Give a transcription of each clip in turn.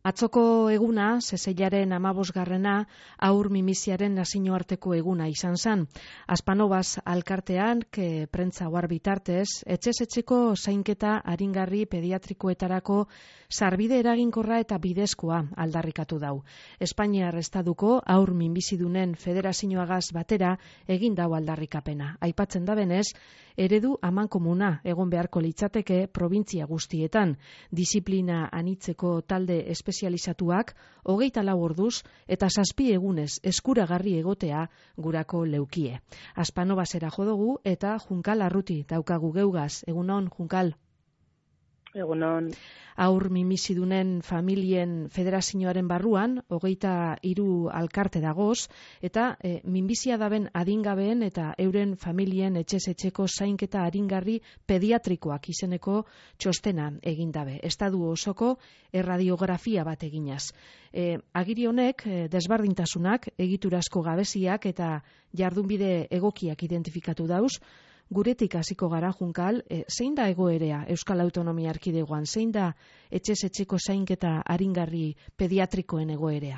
Atzoko eguna, Seseilaren 15. Haur minbiziaren nazioarteko eguna izan zen. Aspanobaz alkartean, prentza ohar bitartez, etxez-etxeko zainketa aringarri pediatrikoetarako sarbide eraginkorra eta bidezkoa aldarrikatu dau. Espainiar Estaduko haur minbizidunen federazioagaz batera egin dau aldarrikapena. Aipatzen da benez, eredu amankomuna egon beharko litzateke probintzia guztietan. Disiplina anitzeko talde espezializatuak 24 orduz eta 7 egunez eskuragarri egotea gurako leukie. Aspanobazera jo dugu eta Junkal Arruti daukagu geugaz. Egunon, Junkal? Egunon. Haur minbizidunen familien federazioaren barruan 23 alkarte dagoz eta minbizia daben adingabeen eta euren familien etxez-etxeko zainketa aringarri pediatrikoak izeneko txostena egin dabe. Estadu osoko erradiografia bat eginaz. Agiri honek desberdintasunak, egiturazko gabeziak eta jardunbide egokiak identifikatu dauz. Guretik hasiko gara, Junkal, zein da egoerea Euskal Autonomia Erkidegoan, zein da etxez-etxeko zainketa aringarri pediatrikoen egoerea?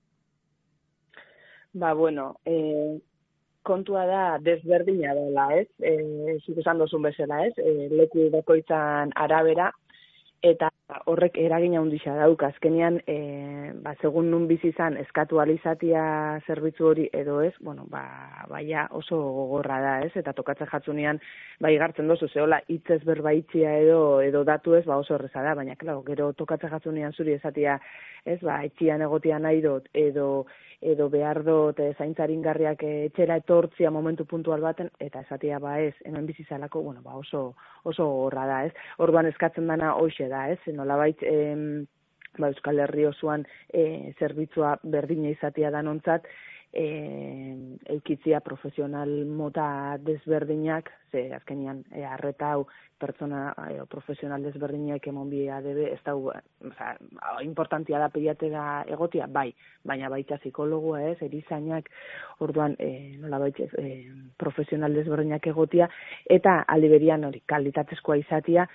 Kontua da desberdina dela, ez? Zuk esan dozun bezala, ez? Leku bakoitzan arabera, eta horrek eragina handia dauka. Azkenean, segun nun bizi izan eskatu alizatia zerbitzu hori edo ez, baina oso gogorra da, ez? Eta tokatzen jatzunean, igartzen dozu, zehola hitzez berbaitzia edo datu ez, oso erreza da, baina, gero tokatzen jatzunean zuri esatia, ez, etxian egotia nahi dut, edo behar dut zaintzaringarriak etxera etortzia momentu puntual baten, eta esatia ez, hemen bizizalako, oso gogorra da, ez? Orduan eskatzen dana hoxe da, ez? Nolabait Euskal Herri osoan zerbitzua berdina izatea danontzat, eukitzia profesional mota desberdinak, ze azkenian arreta hau pertsona profesional desberdinak emon bidea debe, ez da, importantia da pediatera egotia, baina baita psikologoa ez, erizainak, orduan nolabait profesional desberdinak egotia, eta aliberian hori kalitatezkoa izatea,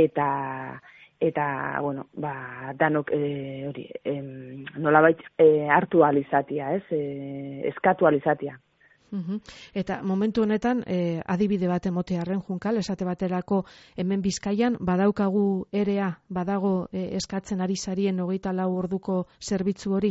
eta danok nolabait hartu alizatia, ez? Eskatu alizatia. Eta momentu honetan, adibide bat emotearren, Junkal, esate baterako hemen Bizkaian, badaukagu erea, badago eskatzen ari zarien 24 orduko zerbitzu hori?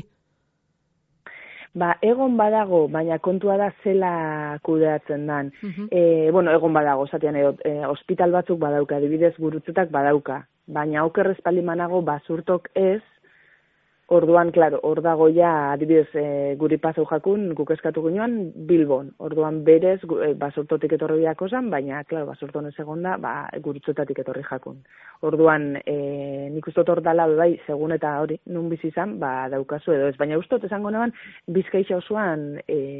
Egon badago, baina kontua da zela kudeatzen dan. Egon badago, zatean hospital batzuk badauka, adibidez gurutzetak badauka. Baina oker espaldimanago basurtok ez, orduan, hor dago ja, adibidez, guri pasau jakun, guk eskatu ginean, Bilbon. Orduan berez, basurtotik etorri biako zan, baina, basurton ez egon da, gurutzetatik etorri jakun. Orduan, nik ustot hor dala, segun eta hori, nun bizi izan, daukazu edo ez. Baina ustot esango neban, Bizkaixa osoan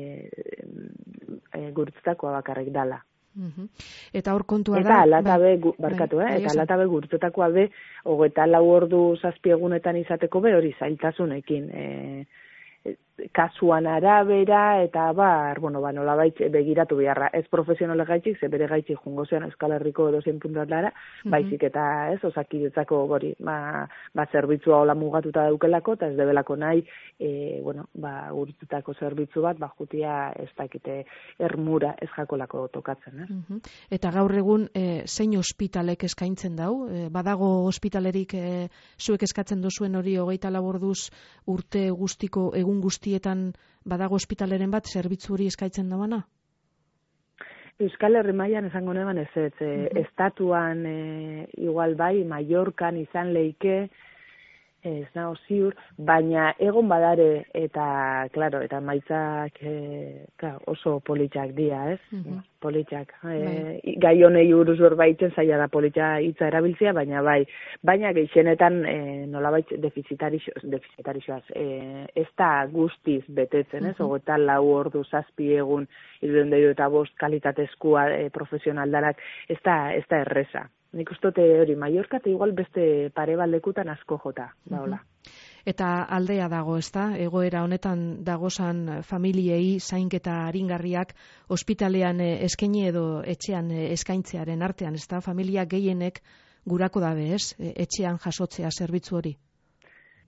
gurutzetakoa bakarrik dala. Eta hor kontua da... Eta alatabe, eta alatabe gurtzetakoa be, 24 ordu 7 egunetan izateko be, hori zailtasunekin. Kasuan arabera, eta nolabait begiratu beharra. Ez profesionale gaitxik, ze bere gaitxik jungo zean Euskal Herriko edozein puntuatlara, baizik eta ez, osakidetzako hori, zerbitzua hola mugatuta daukelako, eta ez debelako nahi, gurtzutako zerbitzu bat, jutia ez dakite ermura ez jakolako tokatzen, ez? Eta gaur egun, zein ospitalek eskaintzen dau? Badago ospitalerik zuek eskatzen duzuen hori 24 orduz urte guztiko, egun guztietan badago ospitaleren bat zerbitzu hori eskaintzen dabana? Euskal Herri mailan esango neban ez, estatuan igual Mallorcan izan leike, ez nago ziur, baina egon badare eta maitzak oso politxak dira, ez? Politxak. Gai honei buruz berbaitzen zaila da politxa hitza erabiltzea, baina gehienetan nolabait defizitarixoaz. Ez da guztiz betetzen, ez? 24 ordu 7 egun 75 kalitatezkoa profesional danak, ez da erreza. Nik ustote hori, Mallorca eta igual beste pare baldekutan asko jota, hola. Eta aldea dago, ezta? Egoera honetan dagozan familiei zainketa aringarriak ospitalean eskaini edo etxean eskaintzearen artean, ezta? Familia gehienek gurako dabe, ez? Etxean jasotzea zerbitzu hori.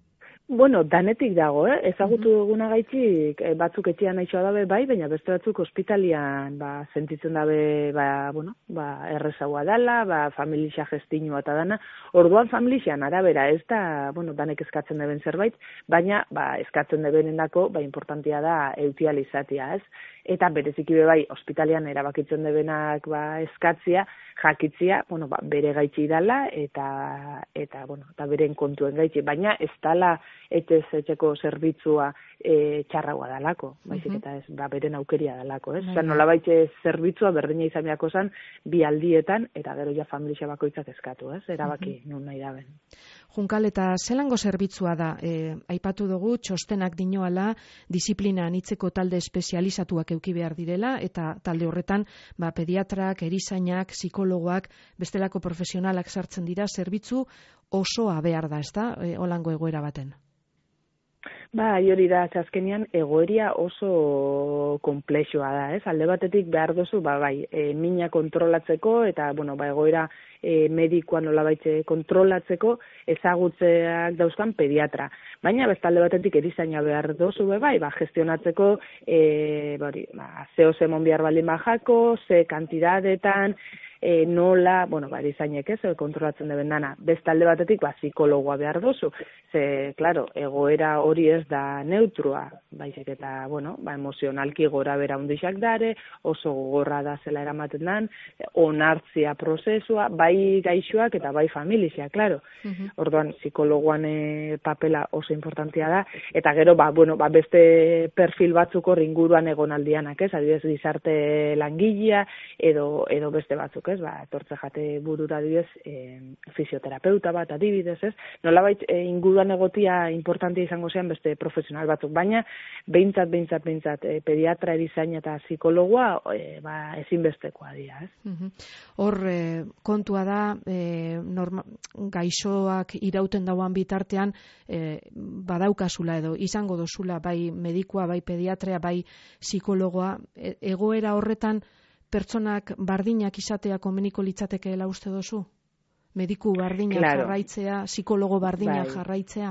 Bueno, danetik dago, ezagutu duguna gaitxik, batzuk etxean naixo dabe bai, baina beste batzuk ospitalian sentitzen dabe, errezagoa dala, familia gestinua eta dana. Orduan familian arabera ez da, danek eskatzen deben zerbait, baina eskatzen debenendako, importantia da eutial izatea, ez? Eta bereziki bai, ospitalian erabakitzen debenak eskatzia, jakitzia, bere gaitxi dala eta beren kontuen gaitxi, baina ez dala etxeko zerbitzua txarragoa dalako, baizik eta ez, beren aukeria dalako, ez? Osa, nolabait zerbitzua berdina izan beharko zen bi aldietan, eta gero ja familia bakoitzak eskatu, ez? Erabaki nun nahi daben. Junkal, eta zelango zerbitzua da? Aipatu dugu, txostenak dinoala, disiplina anitzeko talde espezializatuak eduki behar direla, eta talde horretan, pediatrak, erizainak, psikologoak, bestelako profesionalak sartzen dira, zerbitzu osoa behar da, ezta? Holango egoera baten. Hori da, azkenean egoeria oso komplexua da, ez? Alde batetik behar duzu, mina kontrolatzeko eta, egoera medikoan nolabait kontrolatzeko ezagutzeak dauzkan pediatra. Baina bestalde batetik erizaina behar duzu, gestionatzeko zeo zemon behar baldin bajako, ze kantidadetan, nola, erizainek ez, kontrolatzen deben dana. Bestalde batetik, psikologoa behar duzu. Ze, claro, egoera hori ez da neutrua, baizik eta, emozionalki gora bera hundixak dare, oso gogorra da zela eramaten dan, onartzia prozesua, bai gaixoak eta bai familia, claro. Orduan, psikologoan papela oso importantia da, eta gero, beste perfil batzuk hor inguruan egonaldianak, ez, adibidez gizarte langilea, edo beste batzuk, ez, etortze jate burura adibidez, fisioterapeuta bat adibidez, ez, nolabait inguruan egotia importantia izango zean beste profesional batzuk, baina behintzat, pediatra, erizaina eta psikologoa ezinbestekoa dira, ez? Hor, kontua da, gaixoak irauten dauan bitartean, badaukazula edo, izango dozula, bai medikua, bai pediatria, bai psikologoa, egoera horretan pertsonak bardinak izatea komeniko litzatekeela uste dozu? Mediku bardinak jarraitzea, psikologo bardinak jarraitzea?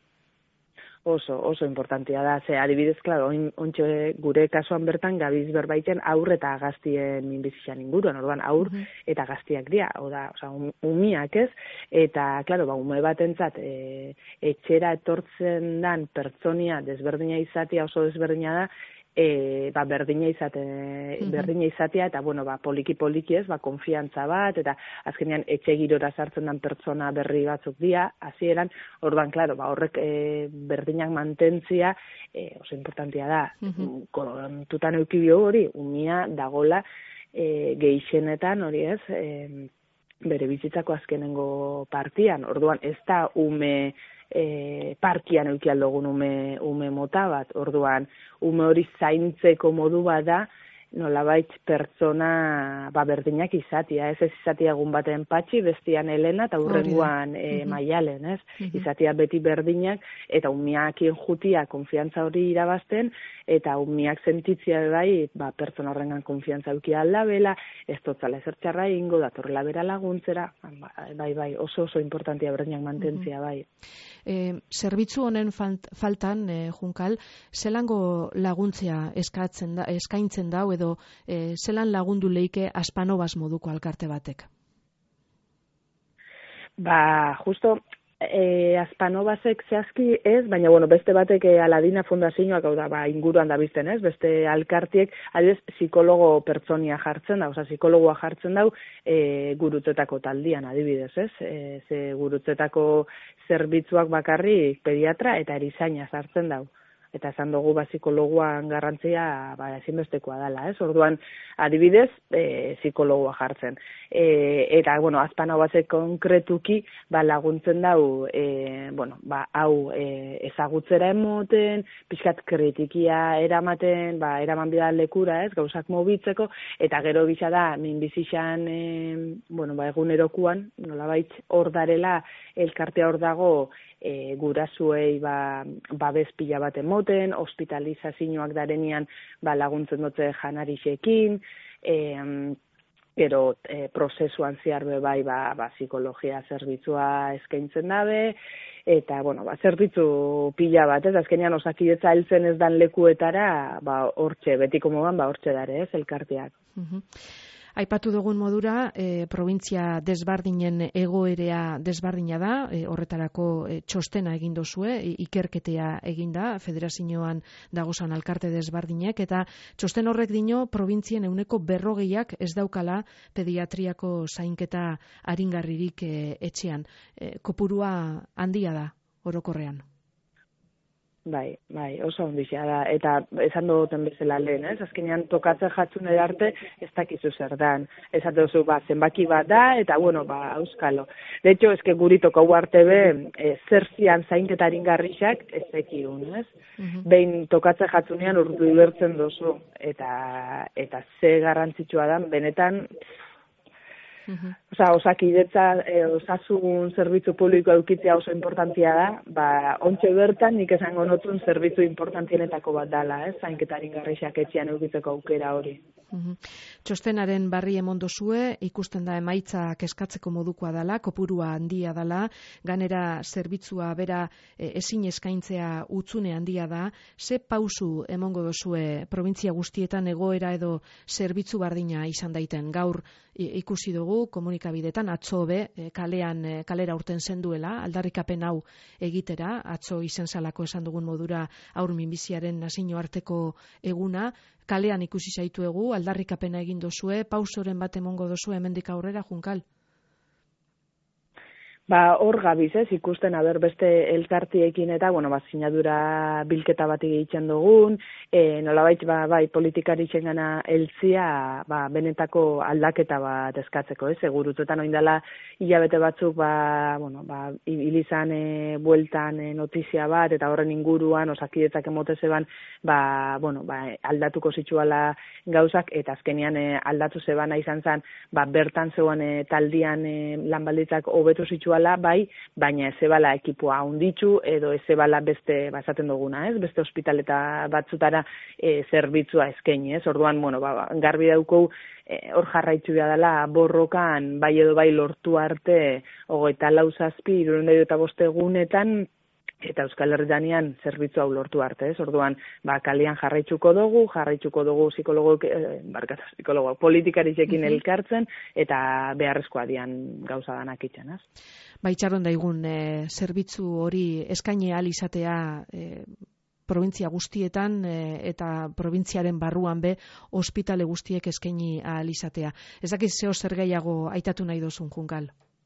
Oso importantia da, ze adibidez, ontxe gure kasuan bertan gabiz berbaiten aur eta gaztien minbizizan inguruan, orduan aur eta gaztiak dira, umiak ez, eta, ume batentzat etxera etortzen dan pertsonia desberdina izatea oso desberdina da, berdina izatea eta poliki ez, konfiantza bat eta azkenean etxe girora sartzen den pertsona berri batzuk dira hasieran, orduan horrek berdinak mantentzia oso importantia da. Kontutan eduki bio hori, umia dagola gehixenetan hori ez, bere bizitzako azkenengo partian, orduan ez da ume parkian eukialdogun ume mota bat, orduan ume hori zaintzeko modu bat da, nolabait pertsona berdinak izatia, ez izatia egun baten patxi, bestian Elena eta hurrenguan Maialen, ez? Izatia beti berdinak, eta umiakien jutia konfiantza hori irabazten, eta umiak sentitzia pertsona horrengan konfiantza eukia aldabela, ez totzala ezertxarra ingo, datorrela bera laguntzera, oso importantia berdinak mantentzia, Zerbitzu honen faltan, Junkal, zelango laguntzia eskaintzen dau edo zelan lagundu leike Aspanobas moduko alkarte batek? Justo Aspanobasek zehazki ez, baina beste batek Aladina Fundazioak inguruan da bizten, ez? Beste alkartiek, adibidez, psikologo pertsonia jartzen da, psikologoa jartzen dau gurutzetako taldian, adibidez, ez? Ze gurutzetako zerbitzuak bakarrik pediatra eta erizaina sartzen dau. Eta esan dugu psikologoan garrantzia ezinbestekoa dela, ez? Orduan, adibidez, psikologoa jartzen. Eta, Aspanobasek konkretuki laguntzen dau, hau ezagutzera emoten, pixkat kritikia eramaten, eraman bida lekura, ez? Gauzak mobitzeko, eta gero bisa da, minbizixan, egunerokuan, nolabait hor darela, elkartea hor dago, gurasuei babes pila bat emoten, hospitalizazioak darenian laguntzen dute janarixekin, gero prozesuan zehar bai psikologia zerbitzua eskaintzen dabe, eta, zerbitzu pila bat, ez, azkenean Osakidetza heltzen ez dan lekuetara, hortxe, betiko mogan, hortxe dare, ez, elkarteak. Aipatu dugun modura, provintzia desbardinen egoerea desbardina da, horretarako txostena egin dozue, ikerketea eginda, federazioan dagozan alkarte desbardinek, eta txosten horrek dino, provintzien 40% ez daukala pediatriako zainketa aringarririk etxean. Kopurua handia da, orokorrean. Bai, oso ondixea da, eta esan duten bezala lehen, ez? Azkenean tokatzen jatzun edarte, ez dakizu zer dan. Esan duzu, zenbaki bat da, eta, auskalo. De hecho, eske guri tokau arte zer zian zainketarin garrixak, ez ekiun, ez? Behin tokatzen jatzunean urdu ibertzen dozu, eta ze garrantzitsua da, benetan, Osakidetza, osasun zerbitzu publiko eukitzea oso importantia da, ontxe bertan nik esango notun zerbitzu importantienetako bat dala, zainketarin garrixak etxean eukitzeko aukera hori. Txostenaren barri emon dozue, ikusten da emaitza keskatzeko modukoa dala, kopurua handia dala, ganera zerbitzua bera ezin eskaintzea utzune handia da, ze pausu emongo dozue provintzia guztietan egoera edo zerbitzu bardina izan daiten? Gaur ikusi dugu komunikabidetan atzo kalera urten zenduela, aldarrikapen hau egitera, atzo izen salako esan dugun modura haur minbiziaren nazioarteko eguna, kalean ikusi zaituegu, aldarrikapena egin dozue, pausoren bat emongo dozue hemendik aurrera, Junkal? Hor gabiz, ikusten beste elkartiekin eta, sinadura bilketa bat egiten dugun, nolabait, bai, politikari txengana eltzia, benetako aldaketa bat eskatzeko, segurutuetan oindala hilabete batzuk, hilizan bueltan notizia bat, eta horren inguruan, Osakidetzak emote zeban, aldatuko zitsuala gauzak, eta azkenian aldatu zebana izan zen, bertan zegoen taldian lanbalditzak hobetu zitsuala, baina ezebala ekipoa handitzu edo ezebala beste, esaten duguna, beste ospitaleta batzutara zerbitzua eskaini, orduan, garbi daukou hor jarraitzu dela borrokan bai edo bai lortu arte 24-75 egunetan eta Euskal Herrianean zerbitzu hau lortu arte, orduan, kalean jarraitzuko dugu politikaritzekin elkartzen eta beharrezkoa dian gauza danak itxen, Itxaron daigun, zerbitzu hori eskaini ahal izatea provintzia guztietan eta provintziaren barruan ospitale guztiek eskaini ahal izatea. Ez dakiz zeo zer gehiago aitatu nahi dozun, Junkal?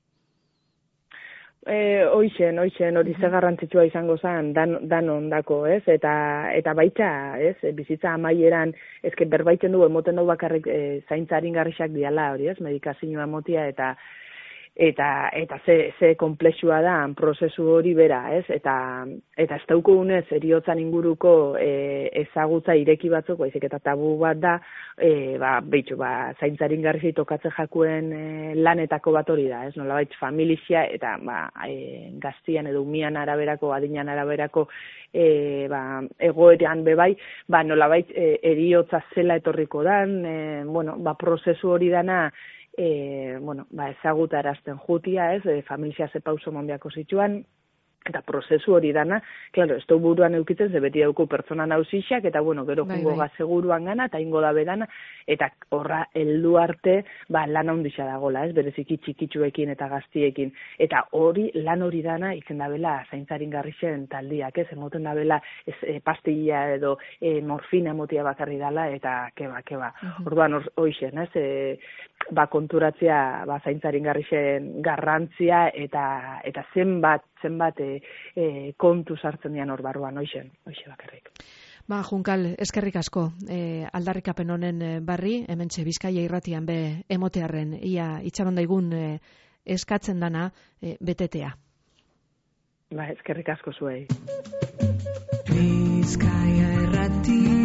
Hoixen, hori ze garrantzitsua izango zen, dan ondako, eta baita, bizitza amaieran, berbaiten du, emoten du bakarrik zaintza aringarrixak diala hori, medikazioa emotia, eta ze komplexua da prozesu hori bera, eta ez daukunez eriotzan inguruko ezagutza ireki batzuk, baizik eta tabu bat da, zaintzarin garrizi tokatzen jakuen lanetako bat hori da, nolabait familia eta gaztian edo umian araberako, adinan araberako egoeran bebai, nolabait eriotza zela etorriko dan, prozesu hori dana, ezagutarazten jutia, familia ze pauso monbiako zituan, eta prozesu hori dana, claro, ez du buruan eukitzen, ze beti dauku pertsona nausixak, eta gero jungo gazeguruan gana, eta ingo da bedana, eta horra heldu arte, lan handixa dagola, bereziki txikitsuekin eta gaztiekin, eta lan hori dana, izen da bela, zaintzarin garrixen taldiak, emoten da bela, pastilla edo morfina emotia bakarri dala, eta keba. Orduan, hoixen, konturatzea zaintzarin garrixen garrantzia, eta zenbat kontu sartzen dian hor barruan, hoxe bakarrik. Junkal, eskerrik asko, aldarrikapen honen barri, hementxe Bizkaia irratian emotearren, ia itxaron daigun eskatzen dana betetea. Eskerrik asko zuei. Bizkaia irrati